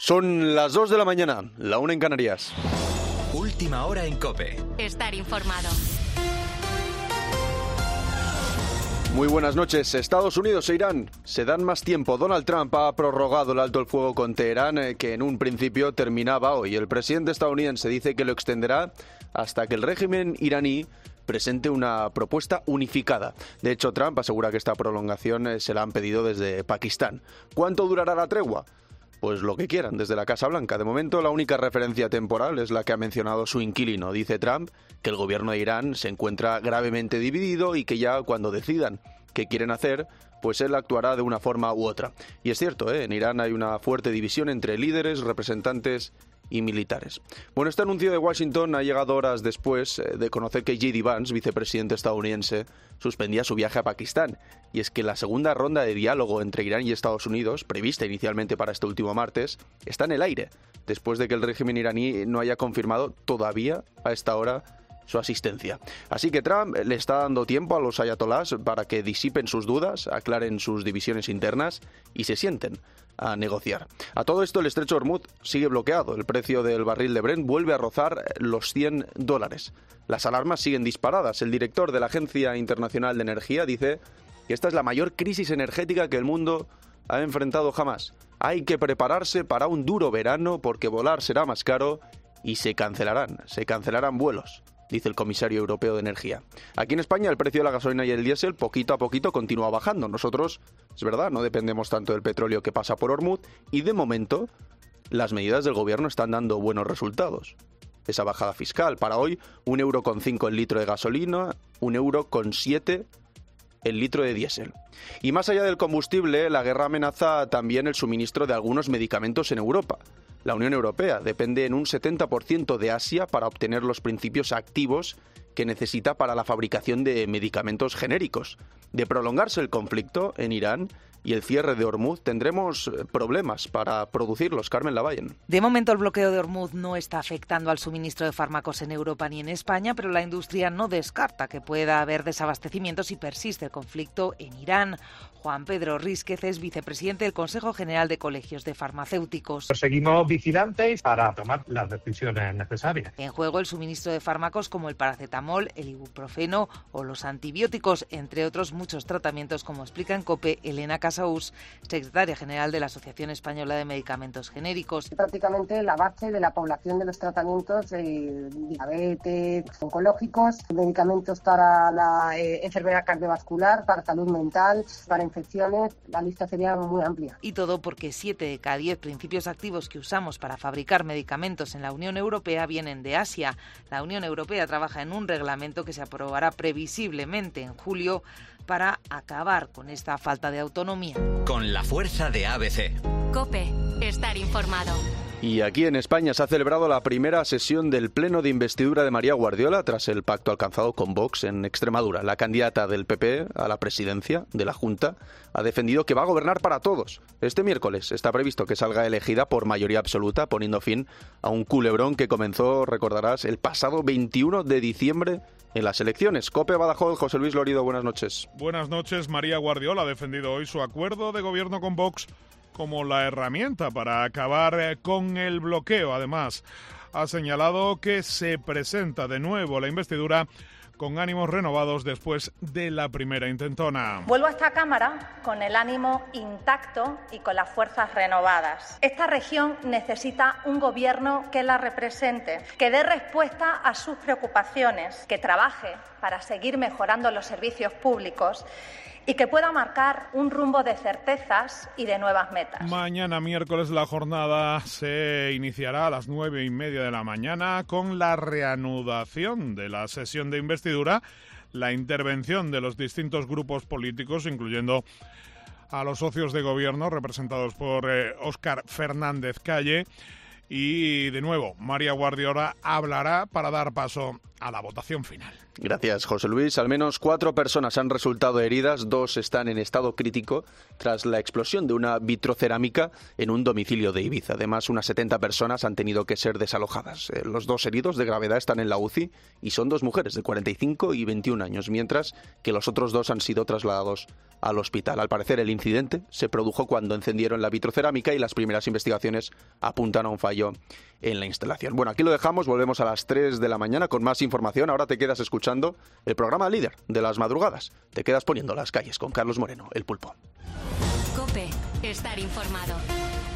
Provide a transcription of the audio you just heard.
Son las 2 de la mañana, la 1 en Canarias. Última hora en COPE. Estar informado. Muy buenas noches. Estados Unidos e Irán se dan más tiempo. Donald Trump ha prorrogado el alto el fuego con Teherán, que en un principio terminaba hoy. El presidente estadounidense dice que lo extenderá hasta que el régimen iraní presente una propuesta unificada. De hecho, Trump asegura que esta prolongación se la han pedido desde Pakistán. ¿Cuánto durará la tregua? Pues lo que quieran, desde la Casa Blanca. De momento, la única referencia temporal es la que ha mencionado su inquilino. Dice Trump que el gobierno de Irán se encuentra gravemente dividido y que ya cuando decidan qué quieren hacer, pues él actuará de una forma u otra. Y es cierto, en Irán hay una fuerte división entre líderes, representantes y militares. Bueno, este anuncio de Washington ha llegado horas después de conocer que J.D. Vance, vicepresidente estadounidense, suspendía su viaje a Pakistán. Y es que la segunda ronda de diálogo entre Irán y Estados Unidos, prevista inicialmente para este último martes, está en el aire, después de que el régimen iraní no haya confirmado todavía a esta hora su asistencia. Así que Trump le está dando tiempo a los ayatolás para que disipen sus dudas, aclaren sus divisiones internas y se sienten a negociar. A todo esto, el estrecho de Hormuz sigue bloqueado. El precio del barril de Brent vuelve a rozar los $100. Las alarmas siguen disparadas. El director de la Agencia Internacional de Energía dice que esta es la mayor crisis energética que el mundo ha enfrentado jamás. Hay que prepararse para un duro verano porque volar será más caro y se cancelarán vuelos, dice el comisario europeo de Energía. Aquí en España el precio de la gasolina y el diésel poquito a poquito continúa bajando. Nosotros, es verdad, no dependemos tanto del petróleo que pasa por Hormuz y de momento las medidas del gobierno están dando buenos resultados. Esa bajada fiscal para hoy, 1,5 € el litro de gasolina, 1,7 € el litro de diésel. Y más allá del combustible, la guerra amenaza también el suministro de algunos medicamentos en Europa. La Unión Europea depende en un 70% de Asia para obtener los principios activos que necesita para la fabricación de medicamentos genéricos. De prolongarse el conflicto en Irán y el cierre de Hormuz, tendremos problemas para producirlos. Carmen Lavallen. De momento, el bloqueo de Hormuz no está afectando al suministro de fármacos en Europa ni en España, pero la industria no descarta que pueda haber desabastecimiento si persiste el conflicto en Irán. Juan Pedro Rísquez es vicepresidente del Consejo General de Colegios de Farmacéuticos. Seguimos vigilantes para tomar las decisiones necesarias. En juego el suministro de fármacos como el paracetamol, el ibuprofeno o los antibióticos, entre otros muchos tratamientos, como explica en COPE Elena Casaús, secretaria general de la Asociación Española de Medicamentos Genéricos. Prácticamente la base de la población de los tratamientos de diabetes, oncológicos, medicamentos para la enfermedad cardiovascular, para salud mental, para infecciones, la lista sería muy amplia. Y todo porque 7 de cada 10 principios activos que usamos para fabricar medicamentos en la Unión Europea vienen de Asia. La Unión Europea trabaja en un reglamento que se aprobará previsiblemente en julio para acabar con esta falta de autonomía. Con la fuerza de ABC. COPE. Estar informado. Y aquí en España se ha celebrado la primera sesión del pleno de investidura de María Guardiola tras el pacto alcanzado con Vox en Extremadura. La candidata del PP a la presidencia de la Junta ha defendido que va a gobernar para todos. Este miércoles está previsto que salga elegida por mayoría absoluta, poniendo fin a un culebrón que comenzó, recordarás, el pasado 21 de diciembre en las elecciones. COPE Badajoz, José Luis Lorido, buenas noches. Buenas noches. María Guardiola ha defendido hoy su acuerdo de gobierno con Vox como la herramienta para acabar con el bloqueo. Además, ha señalado que se presenta de nuevo la investidura con ánimos renovados después de la primera intentona. Vuelvo a esta Cámara con el ánimo intacto y con las fuerzas renovadas. Esta región necesita un gobierno que la represente, que dé respuesta a sus preocupaciones, que trabaje para seguir mejorando los servicios públicos y que pueda marcar un rumbo de certezas y de nuevas metas. Mañana miércoles la jornada se iniciará a las 9:30 de la mañana con la reanudación de la sesión de investidura, la intervención de los distintos grupos políticos, incluyendo a los socios de gobierno representados por Óscar Fernández Calle. Y de nuevo, María Guardiola hablará para dar paso a la votación final. Gracias, José Luis. Al menos 4 personas han resultado heridas, 2 están en estado crítico tras la explosión de una vitrocerámica en un domicilio de Ibiza. Además, unas 70 personas han tenido que ser desalojadas. Los 2 heridos de gravedad están en la UCI y son 2 mujeres de 45 y 21 años, mientras que los otros 2 han sido trasladados al hospital. Al parecer, el incidente se produjo cuando encendieron la vitrocerámica y las primeras investigaciones apuntan a un fallo en la instalación. Bueno, aquí lo dejamos, volvemos a las 3 de la mañana con más información. Ahora te quedas escuchando el programa líder de las madrugadas. Te quedas poniendo las calles con Carlos Moreno, el Pulpo. COPE, estar informado.